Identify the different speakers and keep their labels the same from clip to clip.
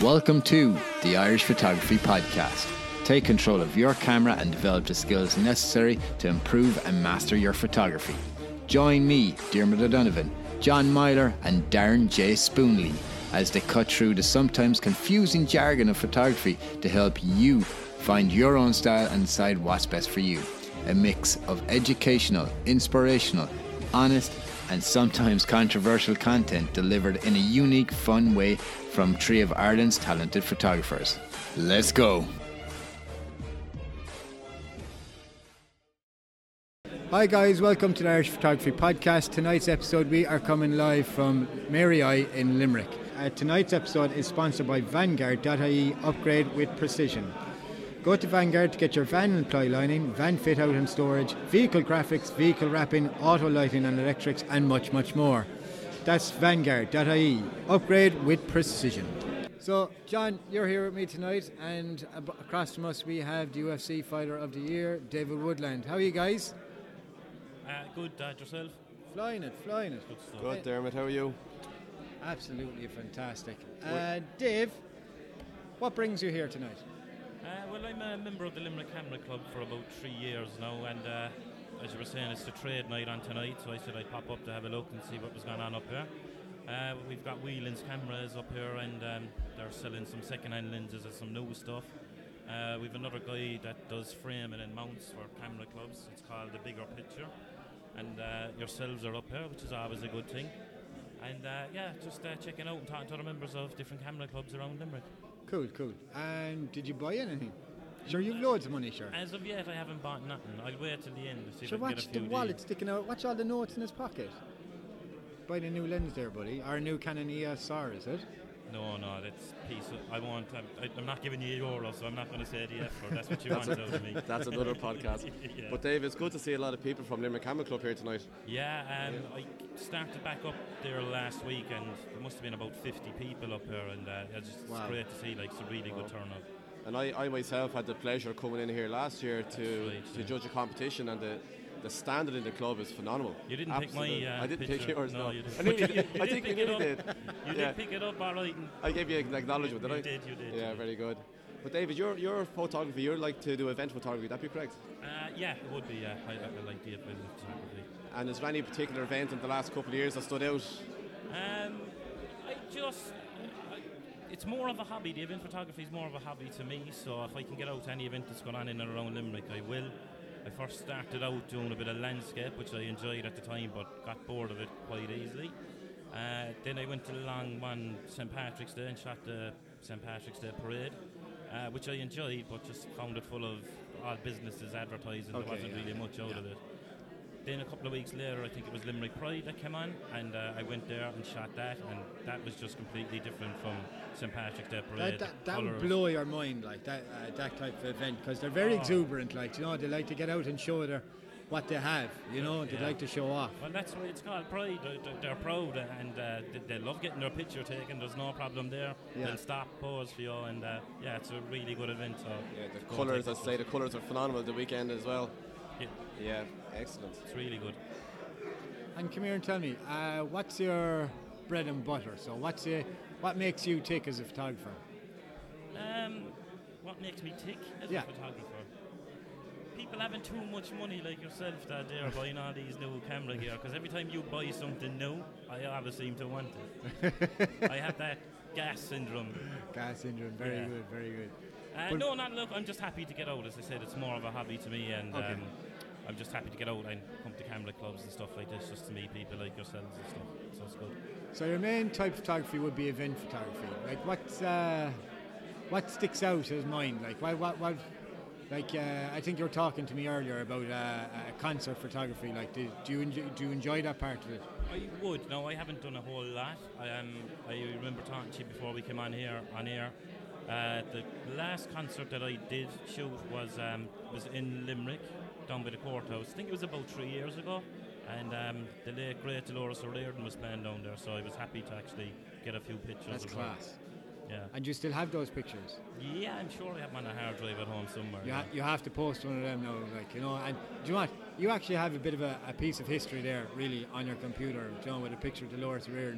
Speaker 1: Welcome to the Irish Photography Podcast. Take control of your camera and develop the skills necessary to improve and master your photography. Join me, Diarmuid O'Donovan, John Myler and Darren J. Spoonley as they cut through the sometimes confusing jargon of photography to help you find your own style and decide what's best for you. A mix of educational, inspirational, honest and sometimes controversial content delivered in a unique, fun way from three of Ireland's talented photographers. Let's go! Hi guys, welcome to the Irish Photography Podcast. Tonight's episode we are coming live from Mary I in Limerick. Tonight's episode is sponsored by Vanguard.ie. Upgrade with precision. Go to Vanguard to get your van and ply lining, van fit out and storage, vehicle graphics, vehicle wrapping, auto lighting and electrics and much, much more. That's Vanguard.ie. Upgrade with precision. So, John, you're here with me tonight, and across from us we have the UFC Fighter of the Year, David Woodland. How are you guys?
Speaker 2: Good, yourself?
Speaker 1: Flying it.
Speaker 3: Good, Diarmuid, how are you?
Speaker 1: Absolutely fantastic. Dave, what brings you here tonight?
Speaker 2: Well, I'm a member of the Limerick Camera Club for about 3 years now, and as you were saying, it's the trade night on tonight, so I said I'd pop up to have a look and see what was going on up here. We've got Whelan's cameras up here, and they're selling some second-hand lenses and some new stuff. We've another guy that does framing and mounts for camera clubs. It's called The Bigger Picture, and yourselves are up here, which is always a good thing. And just checking out and talking to other members of different camera clubs around Limerick.
Speaker 1: Cool. And did you buy anything? Sure, you've loads of money, sure.
Speaker 2: As of yet, I haven't bought nothing. I'll wait till the end to see
Speaker 1: sure,
Speaker 2: if I can get a few
Speaker 1: watch the wallet sticking out. Watch all the notes in his pocket. Buy the new lens there, buddy. Our new Canon EOS R, is it?
Speaker 2: No, that's piece of, I'm not giving you €1, so I'm not going to say the F word. That's what you want out of me.
Speaker 3: That's another podcast.
Speaker 2: Yeah.
Speaker 3: But Dave, it's good to see a lot of people from Limerick Camera Club here tonight.
Speaker 2: Yeah, I started back up there last week, and there must have been about 50 people up here, and it's great to see, like, it's a really good turnout.
Speaker 3: And I myself had the pleasure of coming in here last year to judge a competition, and the standard in the club is phenomenal.
Speaker 2: You didn't pick my
Speaker 3: I didn't
Speaker 2: picture.
Speaker 3: pick yours, no.
Speaker 2: You didn't.
Speaker 3: I think you nearly did.
Speaker 2: You did pick it up, all right.
Speaker 3: I gave you an acknowledgement, did I?
Speaker 2: You did.
Speaker 3: Yeah, very good. But David, your photography, you like to do event photography, would that be correct?
Speaker 2: Yeah, it would be, yeah. I like the event photography.
Speaker 3: And is there any particular event in the last couple of years that stood out?
Speaker 2: It's more of a hobby. The event photography is more of a hobby to me, so if I can get out to any event that's going on in and around Limerick, I will. I first started out doing a bit of landscape, which I enjoyed at the time, but got bored of it quite easily. Then I went to one St. Patrick's Day and shot the St. Patrick's Day parade, which I enjoyed, but just found it full of all businesses advertising. There wasn't really much out of it. Then a couple of weeks later, I think it was Limerick Pride that came on, and I went there and shot that, and that was just completely different from St. Patrick's Day parade.
Speaker 1: That would blow your mind, like that type of event, because they're very exuberant, like, you know, they like to get out and show what they have, you know, they like to show off.
Speaker 2: Well, that's why it's called Pride. They're proud, and they love getting their picture taken. There's no problem there.
Speaker 1: Yeah.
Speaker 2: They'll stop, pose for you, and it's a really good event. So
Speaker 3: the colours, I'd say the colours are phenomenal the weekend as well. Yeah, excellent.
Speaker 2: It's really good.
Speaker 1: And come here and tell me, what's your bread and butter? So what makes you tick as a photographer?
Speaker 2: What makes me tick as a photographer? People having too much money like yourself that they are buying all these new camera gear, because every time you buy something new, I always seem to want it. I have that gas syndrome.
Speaker 1: Very good.
Speaker 2: Look, I'm just happy to get out. As I said, it's more of a hobby to me, and I'm just happy to get out and come to camera clubs and stuff like this, just to meet people like yourselves and stuff. So it's good.
Speaker 1: So your main type of photography would be event photography. Like what sticks out as mine? Like what? Like I think you were talking to me earlier about a concert photography. Like, do you enjoy that part of it?
Speaker 2: I would. No, I haven't done a whole lot. I remember talking to you before we came on air. The last concert that I did shoot was in Limerick, down by the courthouse. I think it was about 3 years ago, and the late great Dolores O'Riordan was playing down there, so I was happy to actually get a few pictures.
Speaker 1: That's
Speaker 2: of
Speaker 1: class.
Speaker 2: her. Yeah.
Speaker 1: And you still have those pictures?
Speaker 2: Yeah, I'm sure I have them on a hard drive at home somewhere.
Speaker 1: You have to post one of them now, like, you know. And do you know what? You actually have a bit of a piece of history there, really, on your computer, you know, with a picture of Dolores O'Riordan.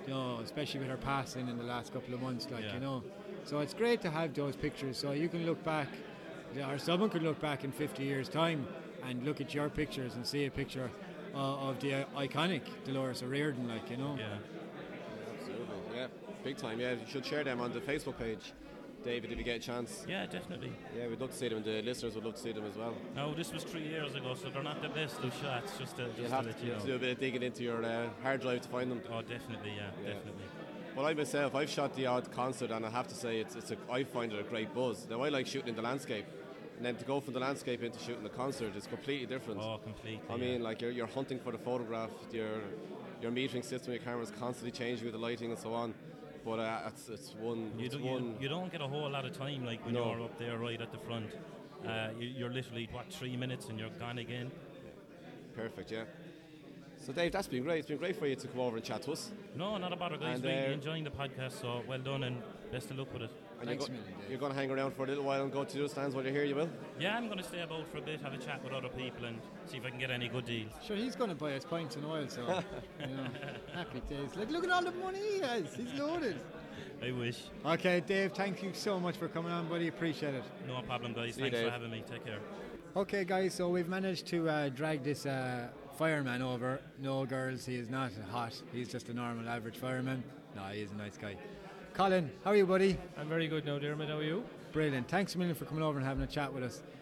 Speaker 4: you know, especially with her passing in the last couple of months, like,
Speaker 2: Yeah.
Speaker 4: you know. So it's great to have those pictures, so you can look back, or someone could look back in 50 years' time and look at your pictures and see a picture of the iconic Dolores O'Riordan, like, you know.
Speaker 2: Yeah.
Speaker 3: Absolutely, yeah, big time. Yeah, you should share them on the Facebook page, David, if you get a chance.
Speaker 2: Yeah, definitely.
Speaker 3: Yeah, we'd love to see them, and the listeners would love to see them as well.
Speaker 2: No, this was 3 years ago, so they're not the best of shots, just to
Speaker 3: You'll have
Speaker 2: let
Speaker 3: to,
Speaker 2: you
Speaker 3: you have to
Speaker 2: know.
Speaker 3: do a bit of digging into your hard drive to find them.
Speaker 2: Oh, definitely, yeah, definitely.
Speaker 3: Well, I myself, I've shot the odd concert, and I have to say, I find it a great buzz. Now, I like shooting in the landscape, and then to go from the landscape into shooting the concert is completely different.
Speaker 2: Oh, completely.
Speaker 3: I mean, like you're hunting for the photograph, your metering system, your camera's constantly changing with the lighting and so on. But it's one.
Speaker 2: You don't get a whole lot of time like when
Speaker 3: No.
Speaker 2: you're up there right at the front. You're literally 3 minutes and you're gone again.
Speaker 3: Perfect, yeah. So Dave, that's been great. It's been great for you to come over and chat to us.
Speaker 2: No, not a bother, guys.
Speaker 3: And,
Speaker 2: Really enjoying the podcast, so well done and best of luck with it.
Speaker 3: And
Speaker 4: Thanks a million, Dave.
Speaker 3: you're going to hang around for a little while and go to the stands while you're here, you will?
Speaker 2: Yeah, I'm going to stay about for a bit, have a chat with other people and see if I can get any good deals.
Speaker 4: Sure, he's going to buy us pints and oil, so, you know, happy days. Like, look at all the money he has. He's loaded.
Speaker 2: I wish.
Speaker 4: Okay, Dave, thank you so much for coming on, buddy. Appreciate it.
Speaker 2: No problem, guys.
Speaker 3: See you,
Speaker 2: Thanks for
Speaker 3: Dave.
Speaker 2: having me. Take care.
Speaker 4: Okay, guys, so we've managed to drag this fireman over. No, girls, he is not hot. He's just a normal, average fireman. No, he is a nice guy. Colin, how are you, buddy?
Speaker 5: I'm very good now, Dermot. How are you?
Speaker 4: Brilliant. Thanks a million for coming over and having a chat with us.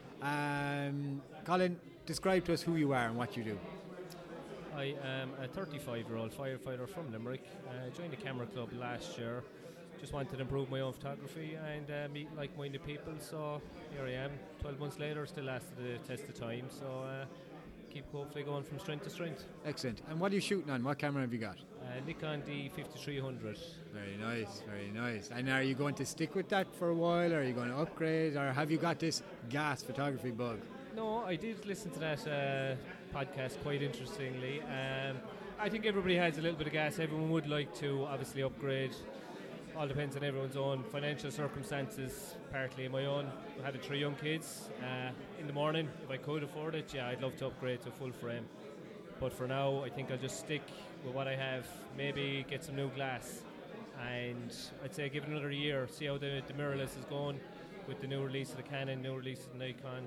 Speaker 4: Colin, describe to us who you are and what you do.
Speaker 5: I am a 35-year-old firefighter from Limerick. Joined the Camera Club last year. Just wanted to improve my own photography and meet like-minded people. So here I am, 12 months later, still lasted the test of time. So keep hopefully going from strength to strength.
Speaker 4: Excellent. And what are you shooting on? What camera have you got?
Speaker 5: Nikon D5300.
Speaker 4: Very nice, very nice. And are you going to stick with that for a while, or are you going to upgrade, or have you got this gas photography bug?
Speaker 5: No, I did listen to that podcast quite interestingly. I think everybody has a little bit of gas. Everyone would like to obviously upgrade. All depends on everyone's own financial circumstances, partly my own. I had 3 young kids. In the morning, if I could afford it, yeah, I'd love to upgrade to a full frame. But for now, I think I'll just stick with what I have, maybe get some new glass. And I'd say give it another year, see how the mirrorless is going with the new release of the Canon, new release of the Nikon.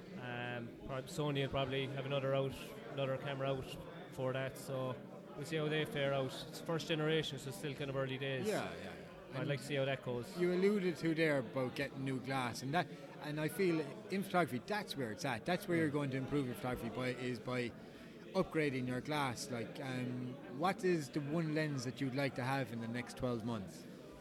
Speaker 5: Sony will probably have another camera out for that, so we'll see how they fare out. It's first generation, so it's still kind of early days.
Speaker 4: Yeah.
Speaker 5: I'd like to see how that goes.
Speaker 4: You alluded to there about getting new glass, and I feel in photography that's where it's at. That's where you're going to improve your photography by upgrading your glass. Like, what is the one lens that you'd like to have in the next 12 months?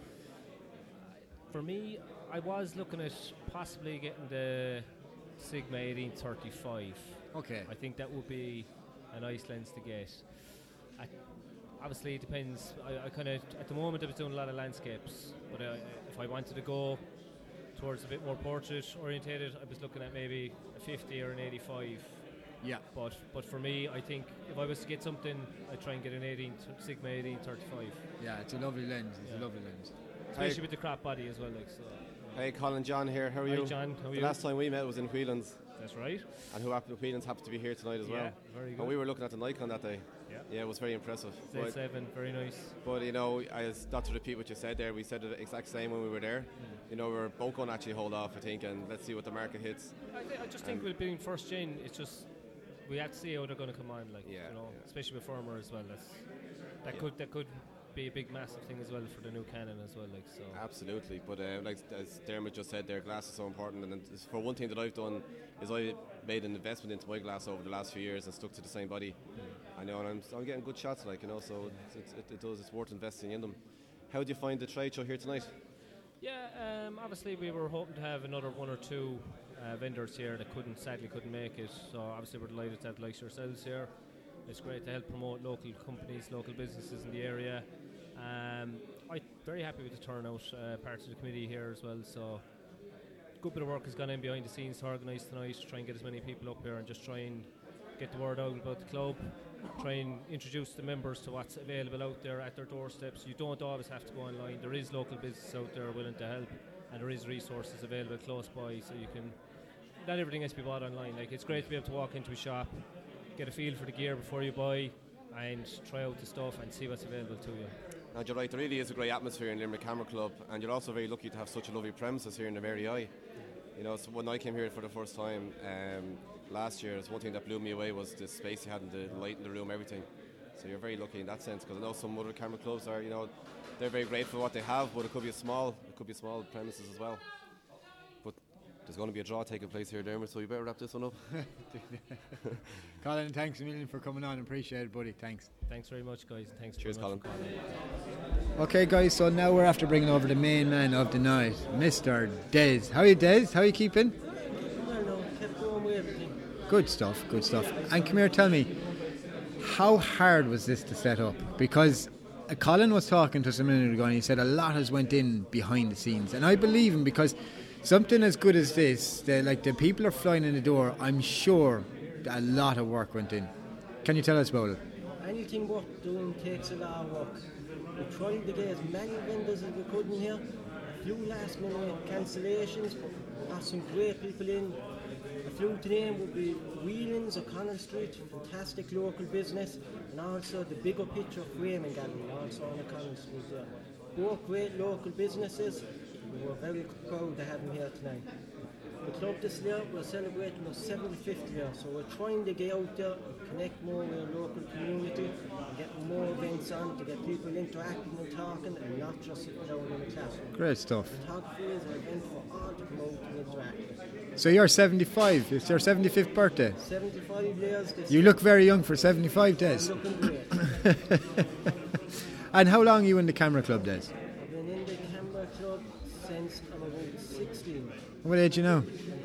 Speaker 5: For me, I was looking at possibly getting the Sigma 1835.
Speaker 4: Okay.
Speaker 5: I think that would be a nice lens to get. Obviously, it depends. I kind of, at the moment, I was doing a lot of landscapes, but if I wanted to go towards a bit more portrait orientated, I was looking at maybe a 50 or an 85.
Speaker 4: Yeah.
Speaker 5: But for me, I think if I was to get something, I'd try and get an Sigma 1835.
Speaker 4: Yeah, it's a lovely lens. It's
Speaker 5: Yeah.
Speaker 4: a lovely lens.
Speaker 5: Especially with the crop body as well. Like so.
Speaker 3: Hey, Colin, John here. How are you?
Speaker 5: Hi, John. How are
Speaker 3: The
Speaker 5: you?
Speaker 3: last time we met was in Whelan's,
Speaker 5: That's right.
Speaker 3: and Whelan's happened to be here tonight as well.
Speaker 5: Yeah, very good.
Speaker 3: And we were looking at the Nikon that day.
Speaker 5: Yeah.
Speaker 3: It was very impressive. But,
Speaker 5: Z7, very nice.
Speaker 3: but you know, not to repeat what you said there, we said the exact same when we were there. You know, we're both going to actually hold off, I think, and let's see what the market hits.
Speaker 5: I just think with being first gen, it's just we have to see how they're going to come on, like
Speaker 3: Yeah,
Speaker 5: you know,
Speaker 3: yeah.
Speaker 5: especially with firmware as well. That could be a big massive thing as well for the new Canon as well, like so.
Speaker 3: Absolutely, but like as Dermot just said, their glass is so important. And for one thing that I've done is I made an investment into my glass over the last few years and stuck to the same body. I know, and I'm getting good shots, like you know, so it's worth investing in them. How do you find the trade show here tonight?
Speaker 5: Yeah, obviously we were hoping to have another 1 or 2 vendors here that sadly couldn't make it. So obviously we're delighted to have like yourselves here. It's great to help promote local companies, local businesses in the area. I'm very happy with the turnout, part of the committee here as well. So good bit of work has gone in behind the scenes to organise tonight, to try and get as many people up here and just try and get the word out about the club, try and introduce the members to what's available out there at their doorsteps. You don't always have to go online. There is local business out there willing to help, and there is resources available close by, so you can, not everything has to be bought online. Like, it's great to be able to walk into a shop, get a feel for the gear before you buy, and try out the stuff and see what's available to you.
Speaker 3: And you're right, there really is a great atmosphere in Limerick Camera Club, and you're also very lucky to have such a lovely premises here in the Mary Eye. You know, so when I came here for the first time last year, one thing that blew me away was the space you had and the light in the room, everything. So you're very lucky in that sense, because I know some other camera clubs are, you know, they're very grateful for what they have, but it could be a small premises as well. But there's going to be a draw taking place here, Dermot, so you better wrap this one up.
Speaker 4: Colin, thanks a million for coming on. Appreciate it, buddy. Thanks.
Speaker 5: Thanks very much, guys. Thanks.
Speaker 3: Cheers, Colin.
Speaker 4: Okay, guys, so now we're after bringing over the main man of the night, Mr. Des. How are you, Des? How are you keeping?
Speaker 6: Well, no, kept going with everything.
Speaker 4: Good stuff, good stuff. And come here, tell me, how hard was this to set up? Because Colin was talking to us a minute ago and he said a lot has went in behind the scenes. And I believe him, because something as good as this, the people are flying in the door, I'm sure a lot of work went in. Can you tell us about it?
Speaker 6: Anything worth doing takes a lot of work. We tried to get as many vendors as we could in here. A few last minute cancellations, but we got some great people in. A few today would be Whelan's, O'Connell Street, fantastic local business, and also the bigger picture framing gallery, also on O'Connell Street there. Both great local businesses. We were very proud to have them here tonight. The club this year, we're celebrating our 75th year, so we're trying to get out there and connect more with our local community and get more events on to get people interacting and talking and not just sitting down in the classroom.
Speaker 4: Great stuff.
Speaker 6: Photography is an event for all to promote and interact.
Speaker 4: So you're 75, it's your 75th birthday.
Speaker 6: 75 years this
Speaker 4: You
Speaker 6: year.
Speaker 4: look very young for 75 days.
Speaker 6: I'm looking great.
Speaker 4: And how long are you in the camera club, Des?
Speaker 6: I've been in the camera club since I'm about 16,
Speaker 4: What age are you now?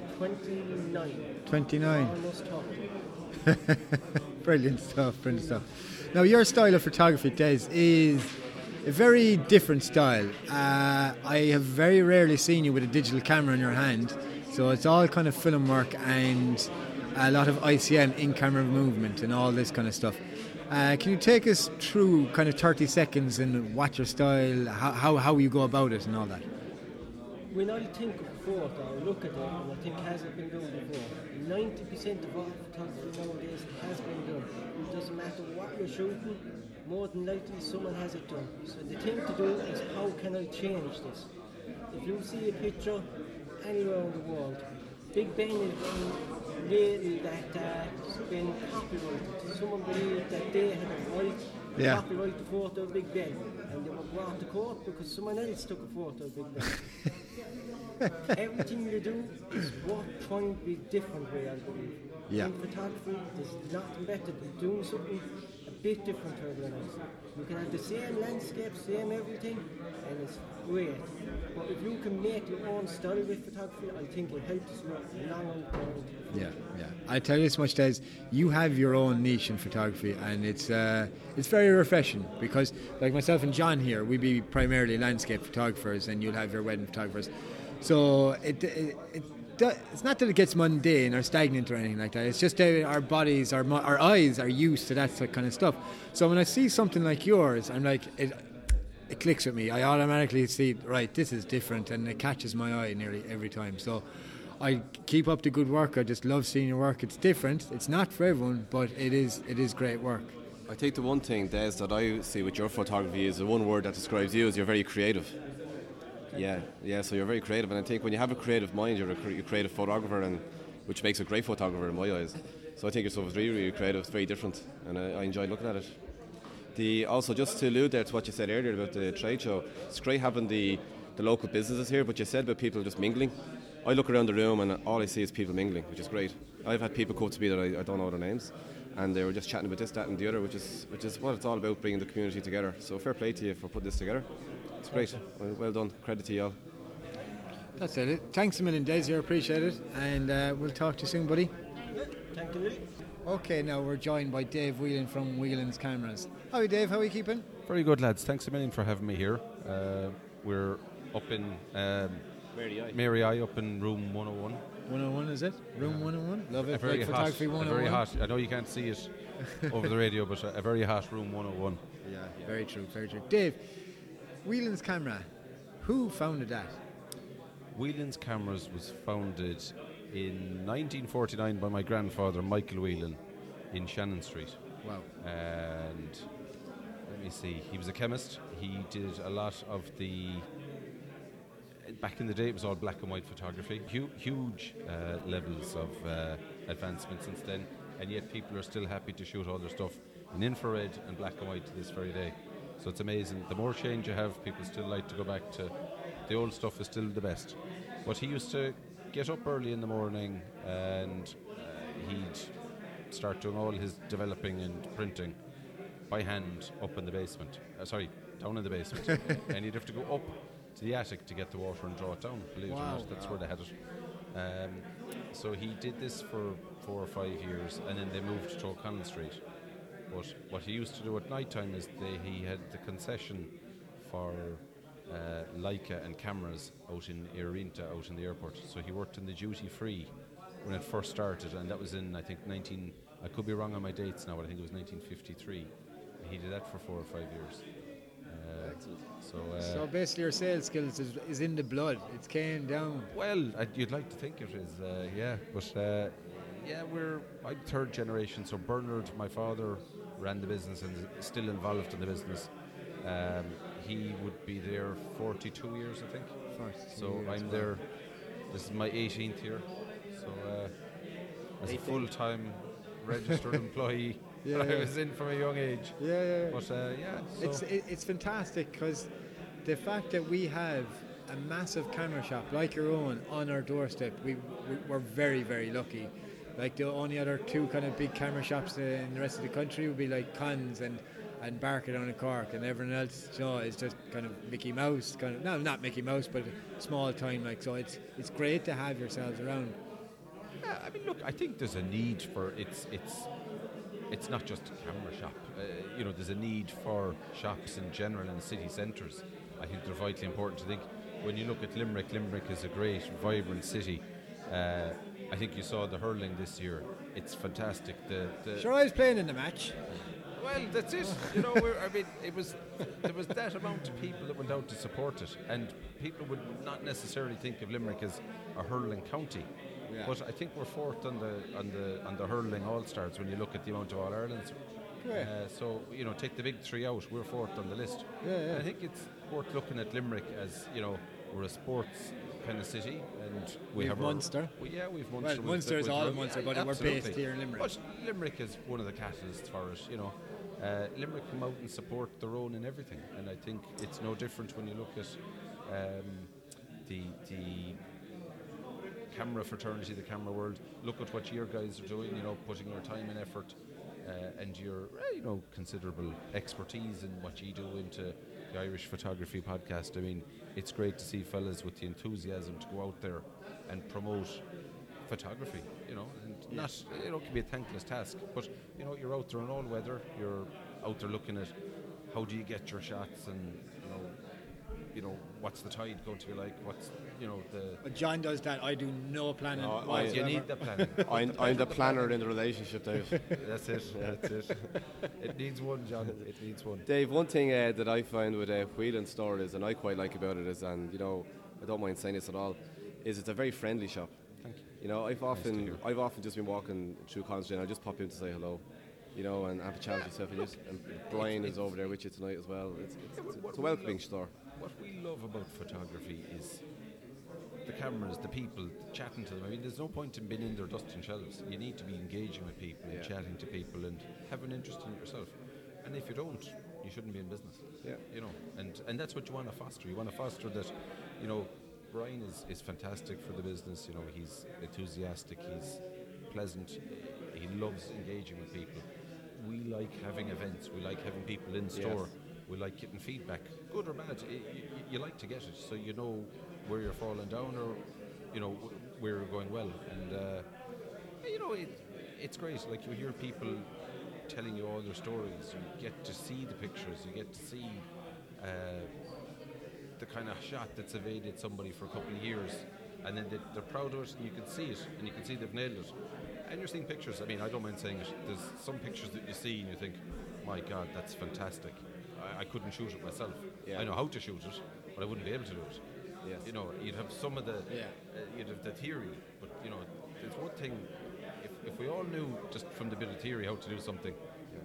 Speaker 6: 29,
Speaker 4: 29.
Speaker 6: almost 30.
Speaker 4: Brilliant stuff, brilliant stuff. Now, your style of photography, Des, is a very different style. I have very rarely seen you with a digital camera in your hand, so it's all kind of film work and a lot of ICM, in-camera movement, and all this kind of stuff. Can you take us through kind of 30 seconds and what your style, how you go about it and all that?
Speaker 6: When I think of photo, I look at it and I think, has it been done before? 90% of all photography nowadays has been done. It doesn't matter what you're shooting, more than likely someone has it done. So the thing to do is, how can I change this? If you see a picture anywhere in the world, Big Ben is one lately that's been copyrighted. Someone believed that they had a right to copyright the photo of Big Ben, and they were brought to court because someone else took a photo of Big Ben. Everything you do is worth trying to be different way, I believe.
Speaker 4: Yeah.
Speaker 6: In photography, there's nothing better than doing something a bit different to everyone else. You can have the same landscape, same everything, and it's great. But if you can make your own style with photography, I think it helps you long term.
Speaker 4: Yeah. I tell you as much as you have your own niche in photography, and it's very refreshing, because like myself and John here, we be primarily landscape photographers, and you'll have your wedding photographers. So it's not that it gets mundane or stagnant or anything like that. It's just that our bodies, our eyes are used to that kind of stuff. So when I see something like yours, I'm like, it clicks with me. I automatically see, right, this is different, and it catches my eye nearly every time. So I keep up the good work. I just love seeing your work. It's different. It's not for everyone, but it is great work.
Speaker 3: I think the one thing, Des, that I see with your photography is the one word that describes you is you're very creative. Yeah, so you're very creative, and I think when you have a creative mind, you're a creative photographer, and which makes a great photographer in my eyes. So I think your stuff is really, really creative. It's very different, and I enjoy looking at it. Also, just to allude there to what you said earlier about the trade show, it's great having the local businesses here, but you said about people just mingling. I look around the room and all I see is people mingling, which is great. I've had people come to me that I don't know their names, and they were just chatting about this, that and the other, which is what it's all about, bringing the community together. So fair play to you for putting this together. It's great. Well done. Credit to you all.
Speaker 4: That's it. Thanks a million, Des. You appreciate it, and we'll talk to you soon, buddy.
Speaker 6: Thank you, Willie.
Speaker 4: Okay, now we're joined by Dave Whelan from Whelan's Cameras. How are you, Dave? How are you keeping?
Speaker 7: Very good, lads. Thanks a million for having me here. We're up in Mary Eye, up in room 101.
Speaker 4: 101, is it? Room 101? Love it.
Speaker 7: A very
Speaker 4: Like
Speaker 7: hot,
Speaker 4: photography 101.
Speaker 7: very hot. I know you can't see it over the radio, but a very hot room 101.
Speaker 4: Yeah, very true, very true. Dave, Whelan's Camera, who founded that?
Speaker 7: Whelan's Cameras was founded in 1949 by my grandfather, Michael Whelan, in Shannon Street.
Speaker 4: Wow.
Speaker 7: And let me see, he was a chemist. he did a lot of the. Back in the day, it was all black and white photography. Huge levels of advancement since then, and yet people are still happy to shoot all their stuff in infrared and black and white to this very day. So it's amazing. The more change you have, people still like to go back to the old stuff is still the best. But he used to get up early in the morning and he'd start doing all his developing and printing by hand up in the basement. Down in the basement. And he'd have to go up to the attic to get the water and draw it down. Believe it or not, that's where they had it. So he did this for 4 or 5 years, and then they moved to O'Connell Street. But what he used to do at night time is he had the concession for Leica and cameras out in Irinta, out in the airport. So he worked in the duty free when it first started, and that was in, I think, I could be wrong on my dates now, but I think it was 1953. He did that for 4 or 5 years.
Speaker 4: So basically your sales skills is in the blood. It's came down.
Speaker 7: Well, you'd like to think it is, yeah. But I'm third generation. So Bernard, my father, ran the business and is still involved in the business. He would be there 42 years, I think. So I'm there. This is my 18th year. So as a full-time registered employee. I was in from a young age. But so
Speaker 4: it's fantastic because the fact that we have a massive camera shop like your own on our doorstep, we're very, very lucky. Like the only other two kind of big camera shops in the rest of the country would be like Cons and Barker down in Cork, and everyone else is just kind of Mickey Mouse, not Mickey Mouse, but small time. Like, so it's great to have yourselves around.
Speaker 7: Yeah, I mean, look, I think there's a need for it's not just a camera shop. There's a need for shops in general in city centres. I think they're vitally important. I think when you look at Limerick is a great, vibrant city. I think you saw the hurling this year. It's fantastic.
Speaker 4: Sure, I was playing in the match.
Speaker 7: Well, that's it. There was that amount of people that went out to support it, and people would not necessarily think of Limerick as a hurling county. Yeah. But I think we're fourth on the hurling All-Stars when you look at the amount of All-Irelands. So take the big three out, we're fourth on the list. And I think it's worth looking at Limerick as we're a sports kind of city, and we have
Speaker 4: Munster.
Speaker 7: We've Munster.
Speaker 4: Well, Munster is all of Munster, but we're based here in Limerick.
Speaker 7: But Limerick is one of the catalysts for it. Limerick come out and support their own in everything, and I think it's no different when you look at the camera fraternity, the camera world. Look at what your guys are doing, putting your time and effort and your considerable expertise in what you do into the Irish Photography Podcast. I mean, it's great to see fellas with the enthusiasm to go out there and promote photography, and not, it can be a thankless task, but you're out there in all weather, you're out there looking at how do you get your shots, and what's the tide going to be like, what's
Speaker 4: But John does that. I do no planning.
Speaker 7: You need the planning.
Speaker 3: I'm the planner in the relationship, Dave.
Speaker 7: That's it. It needs one, John. It needs one.
Speaker 3: Dave, one thing that I find with Wheel and Store is, and I quite like about it is, and I don't mind saying this at all, is it's a very friendly shop.
Speaker 7: Thank you.
Speaker 3: I've often just been walking through College Street and I just pop in to say hello, and have a chat with yourself. And Brian is over there with you tonight as well. It's a welcoming store.
Speaker 7: What we love about photography is the cameras, the people, chatting to them. I mean, there's no point in being in there dusting shelves. You need to be engaging with people and chatting to people and have an interest in it yourself. And if you don't, you shouldn't be in business.
Speaker 3: Yeah.
Speaker 7: And that's what you want to foster. You want to foster that, Brian is fantastic for the business. He's enthusiastic, he's pleasant, he loves engaging with people. We like having events, we like having people in store. We like getting feedback, good or bad. You like to get it, so you know where you're falling down, or where you're going well. And it's great. Like, you hear people telling you all their stories. You get to see the pictures. You get to see the kind of shot that's evaded somebody for a couple of years, and then they're proud of it, and you can see it, and you can see they've nailed it. And you're seeing pictures. I mean, I don't mind saying it. There's some pictures that you see and you think, my God, that's fantastic. I couldn't shoot it myself. I know how to shoot it, but I wouldn't be able to do it. Yes. You'd have some of the you'd have the theory, but there's one thing. If we all knew just from the bit of theory how to do something,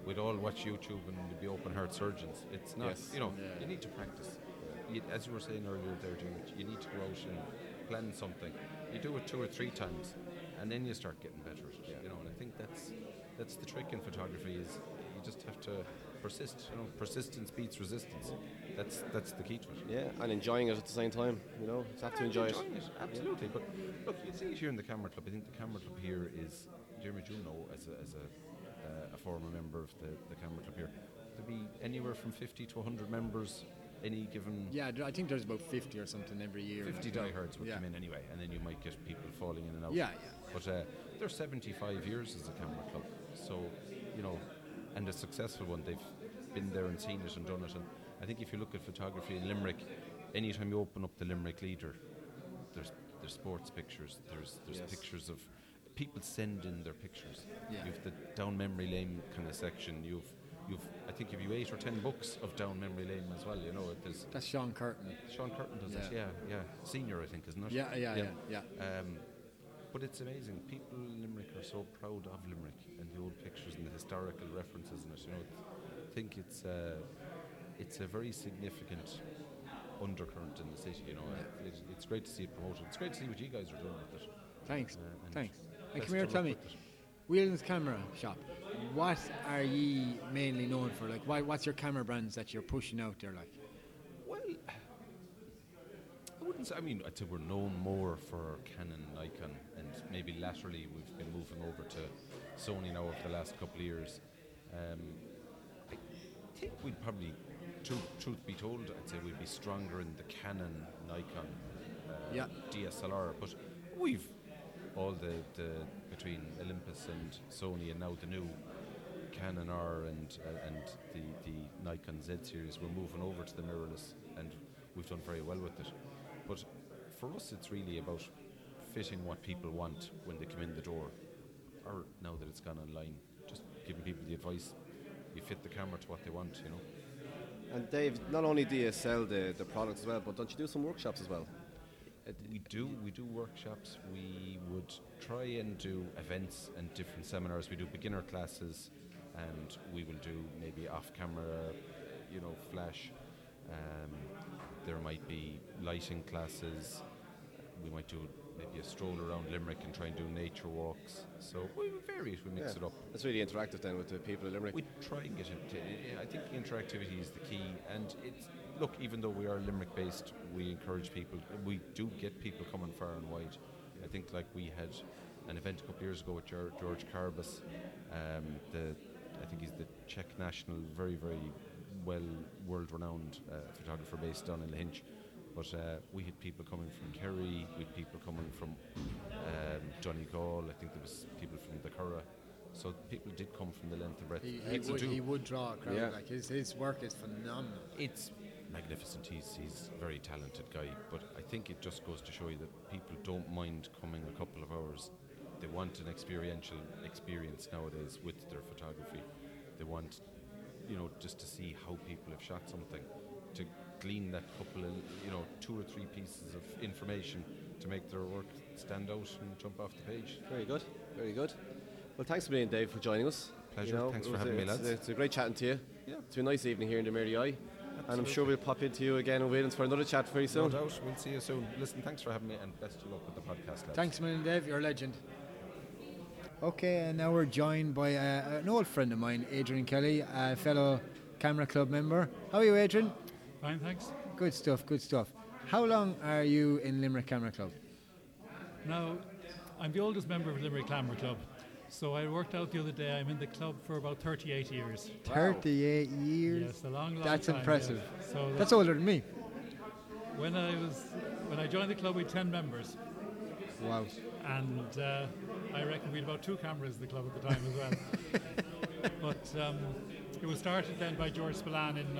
Speaker 7: we'd all watch YouTube and we'd be open heart surgeons. It's not,
Speaker 3: Yes.
Speaker 7: you need to practice. As you were saying earlier there, Dermot, you need to go out and plan something. You do it 2 or 3 times, and then you start getting better at it. And I think that's the trick in photography, is you just have to persist. Persistence beats resistance. That's the key to it.
Speaker 3: Yeah, and enjoying it at the same time. You have to enjoy it.
Speaker 7: Absolutely. But look, you see it here in the Camera Club. I think the Camera Club here is, Dermot, you know, as a former member of the Camera Club here, there'll be anywhere from 50 to 100 members any given.
Speaker 4: Yeah, I think there's about 50 or something every year.
Speaker 7: 50 diehards would come in anyway, and then you might get people falling in and out.
Speaker 4: Yeah.
Speaker 7: But they're 75 years as a Camera Club, so and a successful one. They've been there and seen it and done it. And I think if you look at photography in Limerick, anytime you open up the Limerick Leader, there's sports pictures. There's pictures of people send in their pictures.
Speaker 4: Yeah.
Speaker 7: You've the down memory lane kind of section. You've I think you've 8 or 10 books of down memory lane as well.
Speaker 4: That's Sean Curtin.
Speaker 7: Sean Curtin does it. Yeah. Senior, I think, isn't it?
Speaker 4: Yeah.
Speaker 7: But it's amazing. People in Limerick are so proud of Limerick and the old pictures and the historical references in it. I think it's a very significant undercurrent in the city. It's great to see it promoted. It's great to see what you guys are doing with it.
Speaker 4: Thanks. And
Speaker 7: best
Speaker 4: come here,
Speaker 7: of
Speaker 4: tell
Speaker 7: luck
Speaker 4: me,
Speaker 7: with it.
Speaker 4: Whelan's Camera Shop, what are ye mainly known for? Like, what's your camera brands that you're pushing out there? Like,
Speaker 7: Well, I wouldn't say. I'd say we're known more for Canon, Nikon, and maybe laterally we've been moving over to Sony now over the last couple of years. I think we'd probably, truth be told, I'd say we'd be stronger in the Canon, Nikon, DSLR, but we've all the between Olympus and Sony and now the new Canon R and the Nikon Z series, we're moving over to the mirrorless, and we've done very well with it. But for us, it's really about fitting what people want when they come in the door, or now that it's gone online, just giving people the advice. You fit the camera to what they want,
Speaker 3: And Dave, not only do you sell the products as well, but don't you do some workshops as well?
Speaker 7: We do workshops. We would try and do events and different seminars. We do beginner classes, and we will do maybe off-camera, flash. There might be lighting classes. We might do maybe a stroll around Limerick and try and do nature walks. So we vary it, we mix it up.
Speaker 3: It's really interactive then with the people in Limerick.
Speaker 7: We try and get it. I think interactivity is the key, and look, even though we are Limerick based, we encourage people. We do get people coming far and wide. I think like we had an event a couple of years ago with George Carbas. I think he's the Czech national, very, very well world-renowned photographer based down in Lahinch. But we had people coming from Kerry, we had people coming from Donegal. I think there was people from the Curragh. So people did come from the length and breadth.
Speaker 4: He would draw a crowd. Like his work is phenomenal.
Speaker 7: It's magnificent. He's a very talented guy. But I think it just goes to show you that people don't mind coming a couple of hours. They want an experiential experience nowadays with their photography. They want, just to see how people have shot something, to glean that couple of, 2 or 3 pieces of information to make their work stand out and jump off the page.
Speaker 3: Very good, very good. Well, thanks a million, Dave, for joining us.
Speaker 7: Pleasure. Thanks for having me, lads.
Speaker 3: It's a great chatting to you.
Speaker 7: Yeah.
Speaker 3: It's been a nice evening here in the Mary Eye. And I'm sure we'll pop into you again in Whelan's for another chat very soon.
Speaker 7: No doubt. We'll see you soon. Listen, thanks for having me, and best of luck with the podcast, lads.
Speaker 4: Thanks a million, Dave. You're a legend. Okay, and now we're joined by an old friend of mine, Adrian Kelly, a fellow Camera Club member. How are you, Adrian?
Speaker 8: Fine, thanks.
Speaker 4: Good stuff. How long are you in Limerick Camera Club?
Speaker 8: Now, I'm the oldest member of Limerick Camera Club. So I worked out the other day, I'm in the club for about 38 years.
Speaker 4: 38 years?
Speaker 8: Yes, a long
Speaker 4: That's
Speaker 8: time.
Speaker 4: impressive.
Speaker 8: Yeah. So
Speaker 4: that's older than me.
Speaker 8: When I joined the club, we had 10 members.
Speaker 4: Wow.
Speaker 8: And I reckon we had about 2 cameras in the club at the time as well. But it was started then by George Spillane in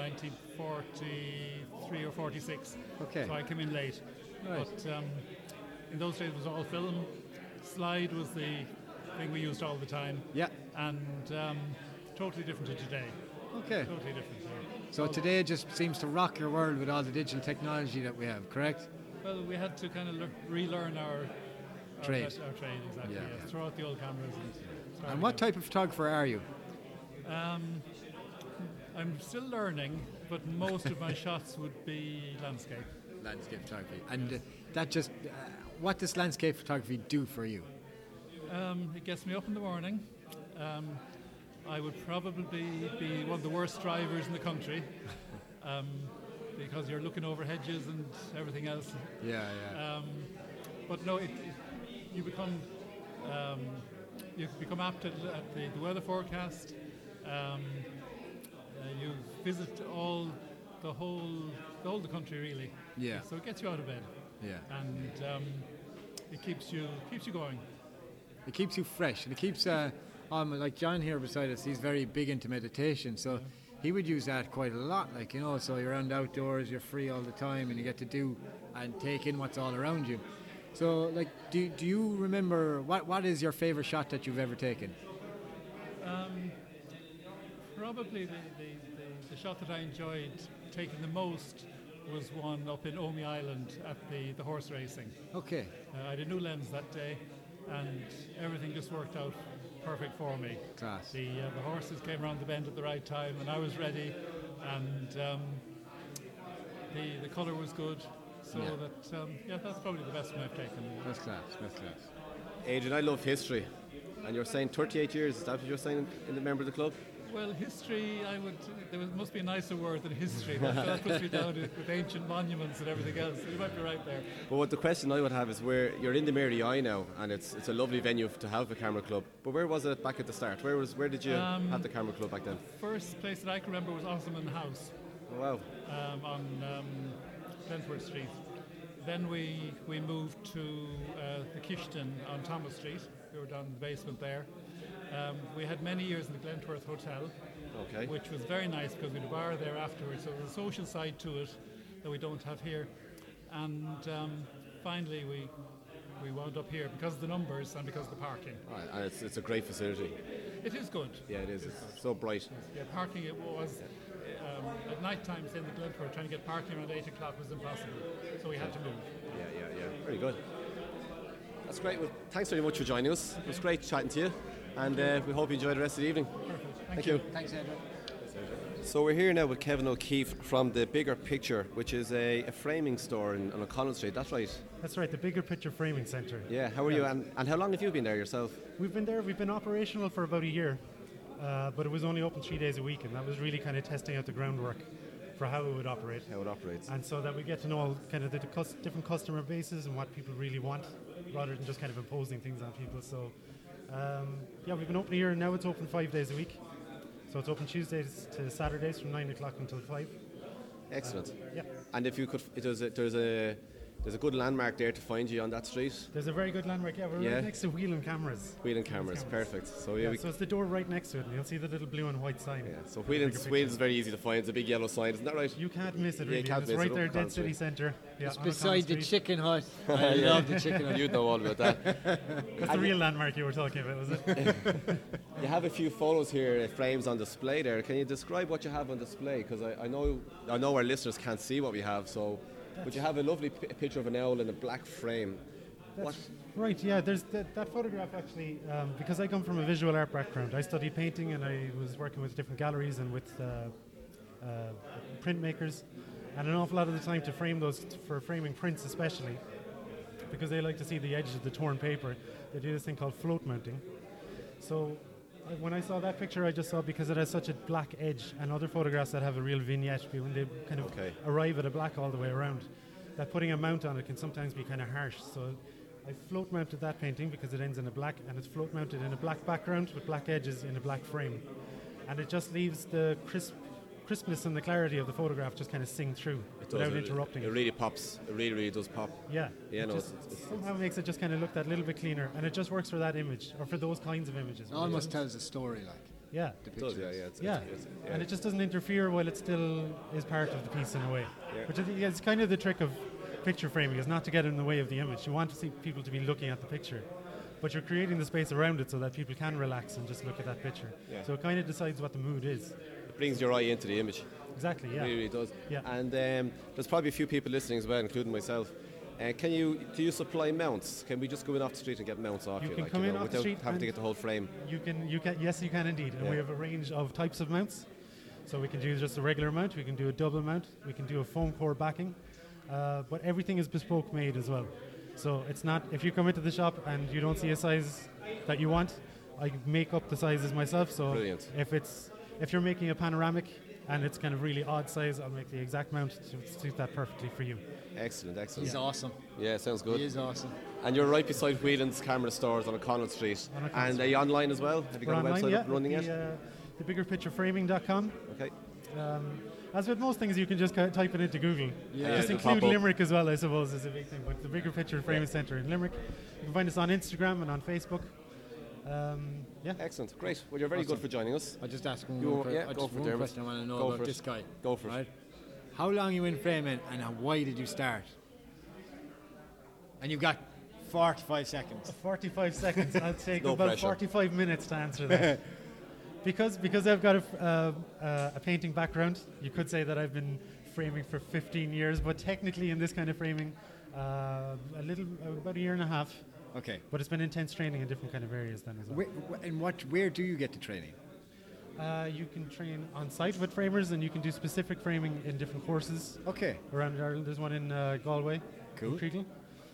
Speaker 8: 1943 or 46.
Speaker 4: Okay.
Speaker 8: So I came in late.
Speaker 4: Right.
Speaker 8: But in those days it was all film. Slide was the thing we used all the time.
Speaker 4: Yeah.
Speaker 8: And totally different to today.
Speaker 4: Okay.
Speaker 8: Totally different.
Speaker 4: So today just seems to rock your world with all the digital technology that we have, correct?
Speaker 8: Well, we had to kind of relearn our
Speaker 4: trade.
Speaker 8: Our trade, exactly.
Speaker 4: Yeah.
Speaker 8: Throw out the old cameras.
Speaker 4: And what type of photographer are you?
Speaker 8: I'm still learning, but most of my shots would be landscape.
Speaker 4: Landscape photography. And that just, what does landscape photography do for you?
Speaker 8: It gets me up in the morning. I would probably be one of the worst drivers in the country because you're looking over hedges and everything else.
Speaker 4: Yeah.
Speaker 8: But no, you become apt at the weather forecast. You visit the whole country really.
Speaker 4: Yeah.
Speaker 8: So it gets you out of bed.
Speaker 4: Yeah.
Speaker 8: And it keeps you going.
Speaker 4: It keeps you fresh, and it keeps, like John here beside us, he's very big into meditation, so he would use that quite a lot, like, you know, so you're around outdoors, you're free all the time, and you get to do and take in what's all around you. So, like, do you remember, what is your favourite shot that you've ever taken?
Speaker 8: Probably the shot that I enjoyed taking the most was one up in Omey Island at the horse racing.
Speaker 4: Okay.
Speaker 8: I had a new lens that day, and everything just worked out perfect for me.
Speaker 4: Class.
Speaker 8: The horses came around the bend at the right time, and I was ready, and the colour was good. So that's probably the best one I've taken.
Speaker 4: That's class.
Speaker 3: Adrian, I love history, and you're saying 38 years. Is that what you're saying in the member of the club?
Speaker 8: Well, history, must be a nicer word than history. That puts me down with ancient monuments and everything else. So you might be right there.
Speaker 3: But what the question I would have is, where you're in the Mary Eye now, and it's a lovely venue to have a camera club. But where was it back at the start? Where did you have the camera club back then?
Speaker 8: First place that I can remember was Osman House.
Speaker 3: Oh, wow.
Speaker 8: On Glentworth Street. Then we moved to the Kishton on Thomas Street. We were down in the basement there. We had many years in the Glentworth Hotel, which was very nice because we had a bar there afterwards, so there was a social side to it that we don't have here. And finally we wound up here because of the numbers and because of the parking.
Speaker 3: Right, and it's a great facility.
Speaker 8: It is good.
Speaker 3: Yeah, it is. It's so bright.
Speaker 8: Yeah, parking it was. At night time, in the Glentworth, trying to get parking around 8 o'clock was impossible, so we had to move.
Speaker 3: Yeah. Very good. That's great. Well, thanks very much for joining us. It was great chatting to you, and we hope you enjoy the rest of the evening.
Speaker 8: Perfect.
Speaker 3: Thank you.
Speaker 4: Thanks, Edward.
Speaker 3: So we're here now with Kevin O'Keefe from The Bigger Picture, which is a framing store on O'Connell Street. That's right?
Speaker 9: That's right, The Bigger Picture Framing Centre.
Speaker 3: Yeah, how are you? And how long have you been there yourself?
Speaker 9: We've been operational for about a year, but it was only open 3 days a week, and that was really kind of testing out the groundwork for how it would operate.
Speaker 3: How it operates.
Speaker 9: And so that we get to know kind of the different customer bases and what people really want, rather than just kind of imposing things on people. So, we've been open a year, and now it's open 5 days a week. So it's open Tuesdays to Saturdays from 9 o'clock until 5.
Speaker 3: Excellent.
Speaker 9: Yeah.
Speaker 3: And if you could, there's a good landmark there to find you on that street.
Speaker 9: There's a very good landmark. Yeah, we're right next to Wheel and Cameras.
Speaker 3: Wheel and Cameras, perfect. So
Speaker 9: so it's the door right next to it, and you'll see the little blue and white sign.
Speaker 3: Yeah. So Wheel is very easy to find. It's a big yellow sign, isn't that right?
Speaker 9: You can't miss it. Really.
Speaker 3: You can't
Speaker 9: it's
Speaker 3: miss
Speaker 9: right
Speaker 3: it,
Speaker 9: there, dead city centre. Yeah,
Speaker 4: it's beside the chicken hut. I love the chicken hut.
Speaker 3: You know all about that.
Speaker 9: That's the real landmark you were talking about, was it?
Speaker 3: You have a few photos here, frames on display there. Can you describe what you have on display? Because I know our listeners can't see what we have. So, but you have a lovely picture of an owl in a black frame.
Speaker 9: Right, yeah, there's that photograph actually, because I come from a visual art background. I studied painting, and I was working with different galleries and with printmakers, and an awful lot of the time to frame those, for framing prints especially, because they like to see the edges of the torn paper, they do this thing called float mounting. So when I saw that picture, I just saw, because it has such a black edge, and other photographs that have a real vignette, when they kind of arrive at a black all the way around, that putting a mount on it can sometimes be kind of harsh. So I float mounted that painting because it ends in a black, and it's float mounted in a black background with black edges in a black frame. And it just leaves the crispness and the clarity of the photograph just kind of sing through without interrupting.
Speaker 3: It really pops. It really does pop.
Speaker 9: Yeah.
Speaker 3: Yeah,
Speaker 9: it somehow makes it just kind of look that little bit cleaner, and it just works for that image, or for those kinds of images.
Speaker 4: It almost tells a story, like.
Speaker 9: Yeah.
Speaker 3: It does, yeah.
Speaker 9: And it just doesn't interfere while it still is part of the piece in a way. Yeah. Which I think is kind of the trick of picture framing, is not to get in the way of the image. You want to see people to be looking at the picture, but you're creating the space around it so that people can relax and just look at that picture. Yeah. So it kind of decides what the mood is.
Speaker 3: It brings your eye into the image.
Speaker 9: Exactly, yeah.
Speaker 3: It really does.
Speaker 9: Yeah.
Speaker 3: And there's probably a few people listening as well, including myself. Do you supply mounts? Can we just go in off the street and get mounts off
Speaker 9: You
Speaker 3: you?
Speaker 9: can
Speaker 3: Like,
Speaker 9: come
Speaker 3: you
Speaker 9: in
Speaker 3: know,
Speaker 9: off the
Speaker 3: without
Speaker 9: street
Speaker 3: having to
Speaker 9: and
Speaker 3: get the whole frame.
Speaker 9: Yes, you can indeed. And
Speaker 3: Yeah.
Speaker 9: we have a range of types of mounts. So we can do just a regular mount, we can do a double mount, we can do a foam core backing, but everything is bespoke made as well. So it's not, if you come into the shop and you don't see a size that you want, I make up the sizes myself. So
Speaker 3: Brilliant.
Speaker 9: if you're making a panoramic and it's kind of really odd size, I'll make the exact mount to suit that perfectly for you.
Speaker 3: Excellent.
Speaker 4: He's awesome.
Speaker 3: Yeah, sounds good.
Speaker 4: He is awesome.
Speaker 3: And you're right beside Whelan's camera stores on O'Connell Street.
Speaker 9: On O'Connell
Speaker 3: And
Speaker 9: Street.
Speaker 3: are you online as well? Have you
Speaker 9: We're
Speaker 3: got a
Speaker 9: online,
Speaker 3: website
Speaker 9: yeah,
Speaker 3: up and running yet?
Speaker 9: the biggerpictureframing.com.
Speaker 3: Okay.
Speaker 9: As with most things, you can just type it into Google.
Speaker 3: Yeah,
Speaker 9: Just
Speaker 3: it'll
Speaker 9: include
Speaker 3: pop up.
Speaker 9: Limerick as well, I suppose, is a big thing. But the Bigger Picture Framing Centre in Limerick. You can find us on Instagram and on Facebook. Yeah.
Speaker 3: Excellent. Great. Well, you're very good for joining us.
Speaker 4: I'll just ask one
Speaker 3: You
Speaker 4: more
Speaker 3: want- yeah, go for it, Dermot.
Speaker 4: question I want to know
Speaker 3: Go
Speaker 4: about
Speaker 3: for it.
Speaker 4: this guy.
Speaker 3: Go for it.
Speaker 4: Right? How long you in framing and why did you start? And you've got 45 seconds.
Speaker 9: 45 seconds. I'll take
Speaker 3: No
Speaker 9: about
Speaker 3: pressure.
Speaker 9: 45 minutes to answer that. because I've got a painting background, you could say that I've been framing for 15 years, but technically in this kind of framing, about a year and a half.
Speaker 4: Okay.
Speaker 9: But it's been intense training in different kind of areas then as well.
Speaker 4: Where do you get the training?
Speaker 9: You can train on site with framers, and you can do specific framing in different courses
Speaker 4: Okay.
Speaker 9: around Ireland. There's one in Galway,
Speaker 4: Cool.
Speaker 9: in Creedle.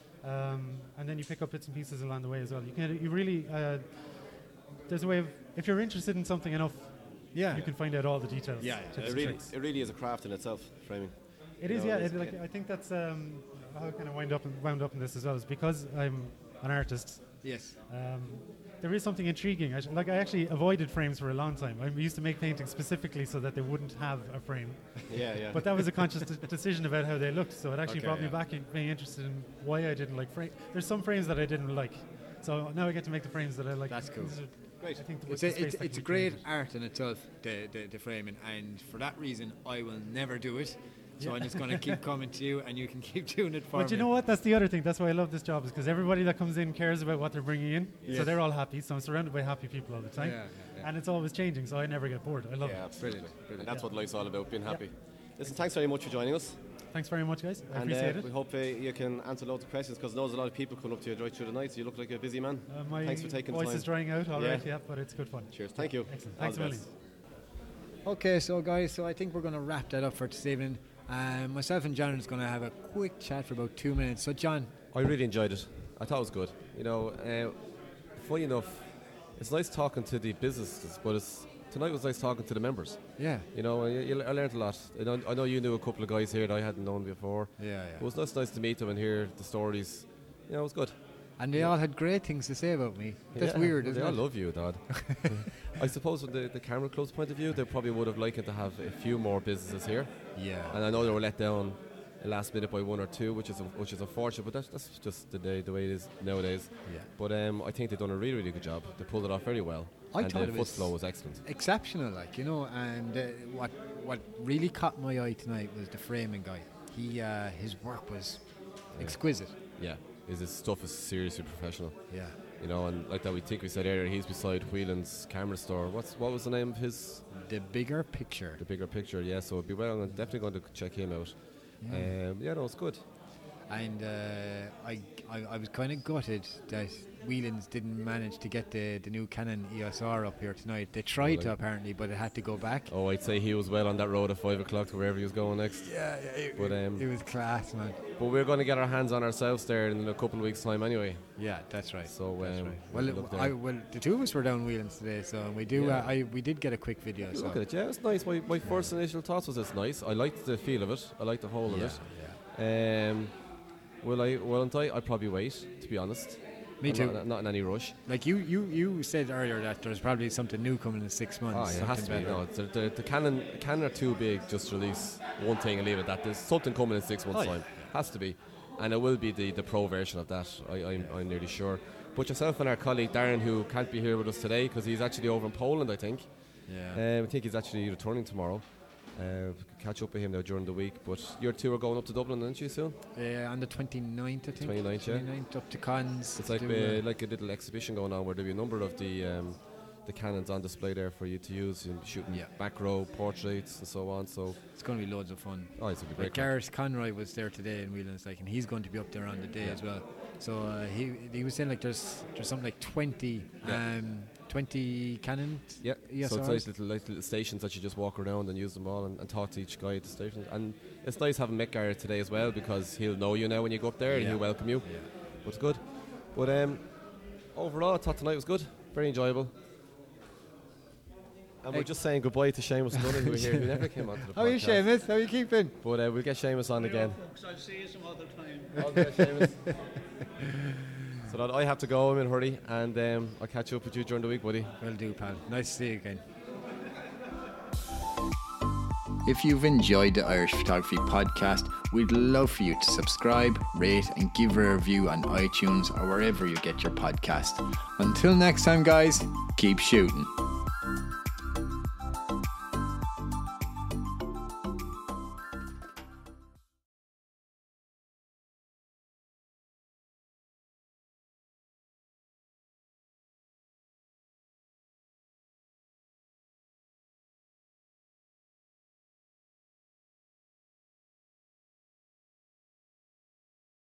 Speaker 9: And then you pick up bits and pieces along the way as well. You really there's a way of, if you're interested in something enough,
Speaker 4: Yeah.
Speaker 9: you can find out all the details.
Speaker 4: Yeah,
Speaker 9: tips
Speaker 3: It
Speaker 9: and
Speaker 3: really,
Speaker 9: tricks.
Speaker 3: it really is a craft in itself, framing.
Speaker 9: It
Speaker 3: You
Speaker 9: is,
Speaker 3: know,
Speaker 9: yeah.
Speaker 3: it is,
Speaker 9: I think that's how I kind of wound up in this as well. Is because I'm an artist.
Speaker 4: Yes.
Speaker 9: There is something intriguing. I actually avoided frames for a long time. I used to make paintings specifically so that they wouldn't have a frame.
Speaker 3: Yeah, yeah.
Speaker 9: But that was a conscious decision about how they looked. So it actually
Speaker 4: Okay,
Speaker 9: brought me
Speaker 4: yeah.
Speaker 9: back in being interested in why I didn't like frames. There's some frames that I didn't like. So now I get to make the frames that I like.
Speaker 4: That's cool.
Speaker 9: This is-
Speaker 3: Great.
Speaker 9: I think the
Speaker 4: It's
Speaker 9: the
Speaker 4: a,
Speaker 9: space
Speaker 4: it's,
Speaker 9: that
Speaker 4: it's a
Speaker 9: can be
Speaker 4: great
Speaker 9: created.
Speaker 4: art in itself, the framing, and for that reason, I will never do it. So
Speaker 9: Yeah.
Speaker 4: I'm just going to keep coming to you, and you can keep doing it for me.
Speaker 9: But you know what? That's the other thing. That's why I love this job, is because everybody that comes in cares about what they're bringing in. So
Speaker 4: Yes.
Speaker 9: they're all happy. So I'm surrounded by happy people all the time.
Speaker 4: Yeah.
Speaker 9: And it's always changing, so I never get bored. I love
Speaker 3: Yeah,
Speaker 9: it.
Speaker 3: absolutely.
Speaker 4: Brilliant.
Speaker 3: And that's what life's all about, being happy. Listen, thanks very much for joining us.
Speaker 9: Thanks very much, guys. I
Speaker 3: And
Speaker 9: appreciate
Speaker 3: we
Speaker 9: it.
Speaker 3: hope you can answer loads of questions, because there's a lot of people coming up to you right through the night, so you look like a busy man.
Speaker 9: My
Speaker 3: Thanks for taking the
Speaker 9: voice
Speaker 3: time.
Speaker 9: is drying out, all
Speaker 3: Yeah.
Speaker 9: right, yeah, but it's good fun.
Speaker 3: Cheers. Thank you.
Speaker 9: Excellent.
Speaker 3: All
Speaker 9: Thanks
Speaker 3: the
Speaker 9: a million.
Speaker 3: best.
Speaker 4: Okay, so guys, so I think we're going to wrap that up for this evening. Myself and John is going to have a quick chat for about 2 minutes. So, John,
Speaker 3: I really enjoyed it. I thought it was good. You know, funny enough, it's nice talking to the businesses, but tonight was nice talking to the members.
Speaker 4: yeah,
Speaker 3: You know, I learned a lot. I know you knew a couple of guys here that I hadn't known before.
Speaker 4: yeah.
Speaker 3: It was nice to meet them and hear the stories. You know, it was good.
Speaker 4: And they all had great things to say about me. That's
Speaker 3: Yeah,
Speaker 4: weird,
Speaker 3: well,
Speaker 4: isn't
Speaker 3: they
Speaker 4: it?
Speaker 3: all love you, Dad. I suppose from the camera club's point of view, they probably would have liked to have a few more businesses here.
Speaker 4: Yeah.
Speaker 3: And I know they were let down last minute by one or two, which is unfortunate. But that's just the way it is nowadays.
Speaker 4: Yeah.
Speaker 3: But I think they've done a really, really good job. They pulled it off very well.
Speaker 4: I
Speaker 3: and
Speaker 4: thought
Speaker 3: the
Speaker 4: it
Speaker 3: foot
Speaker 4: was
Speaker 3: flow was excellent.
Speaker 4: Exceptional, like, you know, and what really caught my eye tonight was the framing guy. His work was exquisite.
Speaker 3: Yeah, his stuff is seriously professional.
Speaker 4: Yeah.
Speaker 3: You know, and like that, we said earlier, he's beside Whelan's camera store. What was the name of his?
Speaker 4: The Bigger Picture.
Speaker 3: The Bigger Picture. Yeah, so it'd be well. I'm definitely going to check him out.
Speaker 4: Yeah.
Speaker 3: No, it's good.
Speaker 4: And I was kind of gutted that Whelan's didn't manage to get the new Canon EOS R up here tonight. They tried to apparently, but it had to go back.
Speaker 3: Oh, I'd say he was well on that road at 5 o'clock to wherever he was going next.
Speaker 4: Yeah,
Speaker 3: But
Speaker 4: it was class, man.
Speaker 3: but we're going to get our hands on ourselves there in a couple of weeks' time anyway.
Speaker 4: Yeah, that's right.
Speaker 3: So
Speaker 4: that's right.
Speaker 3: we'll look there.
Speaker 4: Well, the two of us were down Whelan's today, so we do.
Speaker 3: Yeah.
Speaker 4: We did get a quick video. So
Speaker 3: Look at it, yeah, it's nice. My first initial thoughts was it's nice. I liked the feel of it. I liked the whole of it. Won't I? I'd probably wait, to be honest.
Speaker 4: Me
Speaker 3: I'm
Speaker 4: too.
Speaker 3: Not in any rush.
Speaker 4: Like you said earlier that there's probably something new coming in 6 months.
Speaker 3: Oh, yeah, it has to
Speaker 4: something
Speaker 3: be.
Speaker 4: better.
Speaker 3: No, the Canon are too big just to release one thing and leave it at that. There's something coming in 6 months' time. Has to be. And it will be the pro version of that, I'm nearly sure. But yourself and our colleague Darren, who can't be here with us today because he's actually over in Poland, I think.
Speaker 4: Yeah.
Speaker 3: I think he's actually returning tomorrow. Catch up with him now during the week. But your two are going up to Dublin, aren't you, soon?
Speaker 4: On the 29th, I think.
Speaker 3: 29th, yeah.
Speaker 4: 29th up to Cons.
Speaker 3: It's like
Speaker 4: to,
Speaker 3: like a little exhibition going on where there'll be a number of the the Canons on display there for you to use. You'll be shooting macro portraits and so on. So
Speaker 1: it's going to be loads of fun.
Speaker 3: Oh, it's going to be great.
Speaker 1: Gareth Conroy was there today in Whelan's, like, and he's going to be up there on the day as well. So he was saying like there's something like 20 Canon.
Speaker 3: Yeah.
Speaker 1: ESRs.
Speaker 3: So it's like little stations that you just walk around and use them all and talk to each guy at the station. And it's nice having met Gareth today as well, because he'll know you now when you go up there and he'll welcome you. Yeah. But it's good. But overall, I thought tonight was good. Very enjoyable. And we're just saying goodbye to Seamus Dunning, who here, who never came onto the podcast.
Speaker 1: How are you, Seamus? How are you keeping?
Speaker 3: But we'll get Seamus on again.
Speaker 10: I'll see you some other time.
Speaker 3: Okay, Seamus. So that I have to go, I'm in a hurry, and I'll catch up with you during the week, buddy.
Speaker 1: Will do, pal. Nice to see you again. If you've enjoyed the Irish Photography Podcast, we'd love for you to subscribe, rate and give a review on iTunes or wherever you get your podcast. Until next time, guys, keep shooting.